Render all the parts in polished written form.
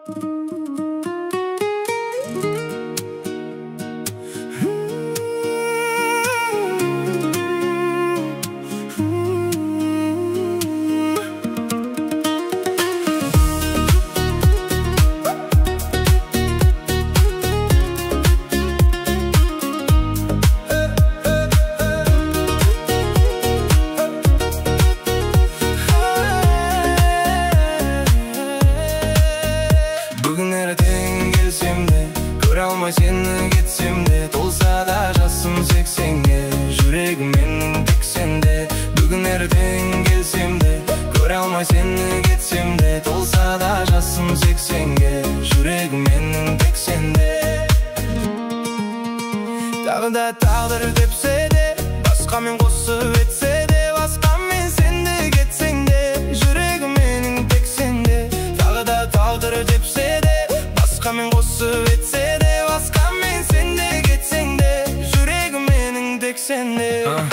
Алмай сені кетсем де, толса да жасым 80-ге, жүрегім менің тек сенде. Бүгін ертең келсем де, көре алмай сені кетсем де, толса да жасым 80-ге, жүрегім менің тек сенде. Тағы да тағдыр тепсе де, басқамен қосып етсе де, басқамен сенде кетсең де, жүрегім менің тек сенде. Тағы да тағдыр тепсе де, басқамен қосып етсе де, басқамен сенде кетсең де, жүрегім менің тек сенде.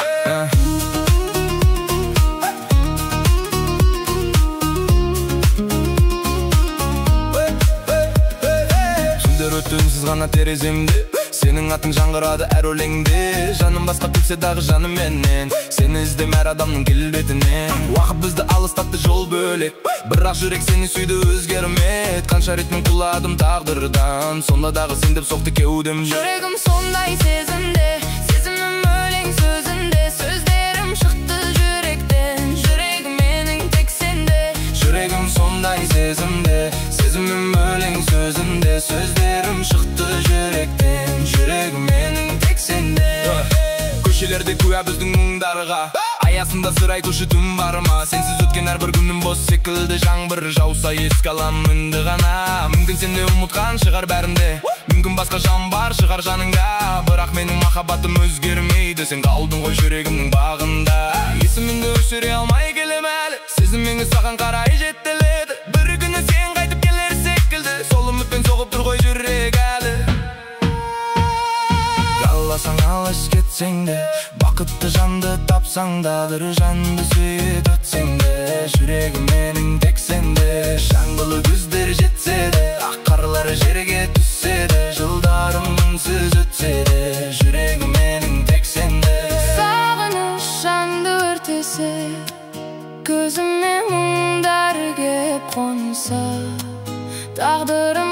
Түндер өтті үнсіз ғана тереземде, сенің атың жаңғырады әр өлеңде. Жаным басқа кетсе дағы жаным менен, сені іздем әр адамның келбетінен. Уақыт бізді алыстатты, жол бөлек, бірақ жүрек сені сүйді өзгермет. Қанша ретмен құладым тағдырдан, сонда дағы сен деп соқты кеудем. Жүрегім сондай сезімде, сезімім өлең сөзінде, сөздерім шықты жүректен, жүрегім менің тек сенде. Жүрегім сондай сезімде, сезімім өлең сөзінде, сөздерім шықты жүректен, жүрегім менің тек сенде. Көшелерде куә біздің мұңдарға, аясында сыр айтушы түн бар ма? Сенсіз өткен әрбір күнім бос секілді, жаңбыр жауса еске алам үнді ғана. Мүмкін сен де ұмытқан шығар бәрінде, мүмкін басқа жан бар шығар жаныңда, бірақ менің махаббатым өзгермейді, сен қалдың ғой жүрегімнің бағында. Есіміңді өшіре алмай келем әлі, сезіміңі саған қарай жетеледі. Бір күні сен қайтып келер секілді, сол үмітпен соғып тұр ғой жүрек әлі. Қаласаң алыс кетсең де, бақытты жанды тапсаң да, бір жанды сүйіп өтсең де, жүрегім менің тек сенде. Жаңбырлы күздер жетсе де, ақ қарлар жерге түссе де, жылдарым үнсіз өтсе де, жүрегім менің тек сенде. Сағыныш жанды өртесе, көзіме мұңдар кеп қонса, тағдырым